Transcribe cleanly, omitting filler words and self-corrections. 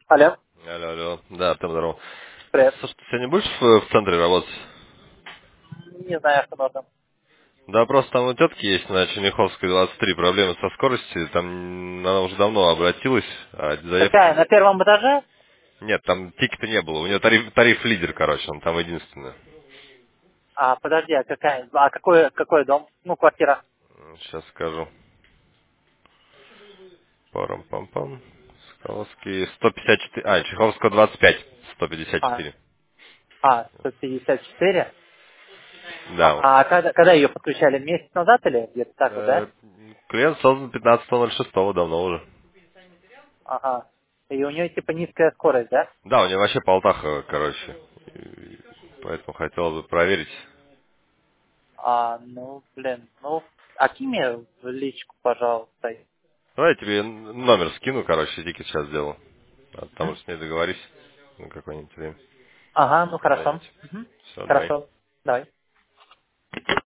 Алло, Алло, алло. Да, там здорово. привет. Слушай, ты сегодня будешь в центре работать? Не знаю, что нужно. Да, просто там у тетки есть на Черняховской 23 проблемы со скоростью. Там она уже давно обратилась, а заявки Какая? нет. На первом этаже? Нет, там тикета не было. У нее тариф лидер, короче, он там единственный. А, подожди, а какая? А какой дом? Ну, квартира. Сейчас скажу. Парам-пам-пам. Чеховский 154. А, Чеховского 25. А, 154. 154. Да. А когда ее подключали? Месяц назад или где-то так вот, Э, да? Клиент создан 15.06 давно уже. Ага. И у нее типа низкая скорость, да? Да, у него вообще полтаха, короче. И поэтому хотел бы проверить. А, ну, блин, ну, а кинь мне в личку, пожалуйста. Давай я тебе номер скину, короче, тикет сейчас сделаю. А там М? уже с ней договорись на какое-нибудь время. Ага, ну хорошо. Позвоните. Мгм. Все, давай. Хорошо. Давай.